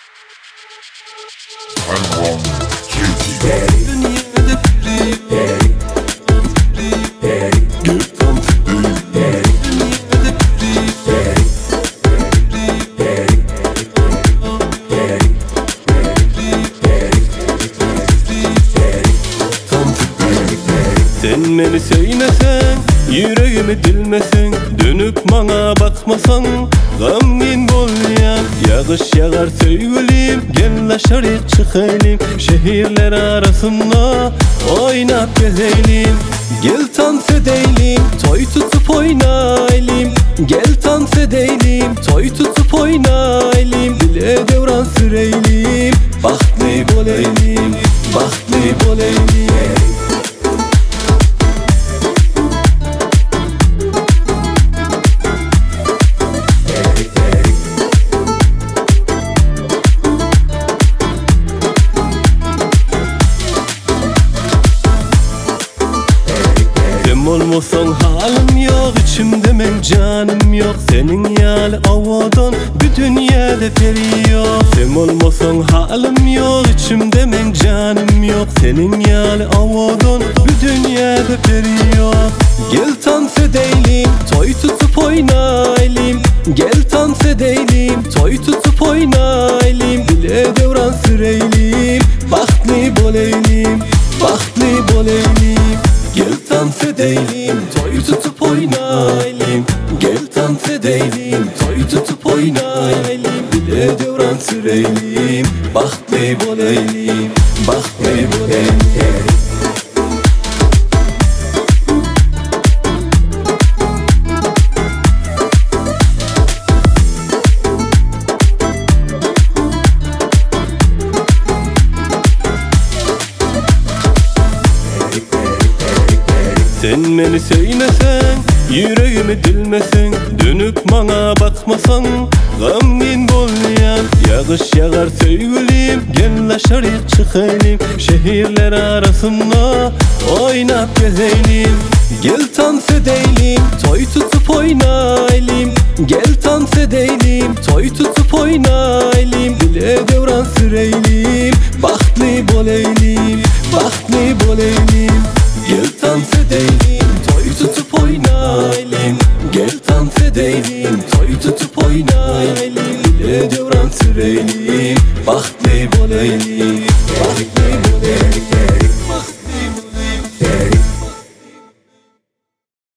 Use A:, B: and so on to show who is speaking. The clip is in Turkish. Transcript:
A: Sen beni söymesen, yüreğimi dilmesen, dönüp bana bakmasan, gamgin bolyan. Yağış yağar sevgilim, gel dışarı çıkayım, şehirler arasında oynap gezelim. Gel dans edelim, toy tutup oynayalım. Gel dans edelim, toy tutup oynayalım. Bile devran sürelim, bahtlı bolayım, bahtlı bolayım. Olmasan halim yok, içimde men canım yok. Senin yal avadan bir dünyada feri yok. Sen olmasan halim yok, içimde men canım yok. Senin yal avadan bir dünyada feri yok. Gel dans edelim, toy tutup oynayalım. Gel dans edelim, toy tutup oynayalım. Bile devran sürelim, bahtlı bolayım, bahtlı bolayım. Gel dans edelim, toy tutup oynayalım. Gel dans edelim, toy tutup oynayalım. Bile devran sürelim, bahtlı bolayım, bahtlı bolayım. Sen beni söymesen, yüreğimi dilmesen, dönüp bana bakmasan, gamgin bolyan. Yağış yağar sevgilim, gel dışarı çıkayım, şehirler arasında oynap gezelim. Gel dans edelim, toy tutup oynayalım. Gel dans edelim, toy tutup oynayalım. Bile devran sürelim, bahtlı bolayım, bahtlı bolayım. Gel dans edelim, toy tutup oynayalım. Gel dans edelim, toy tutup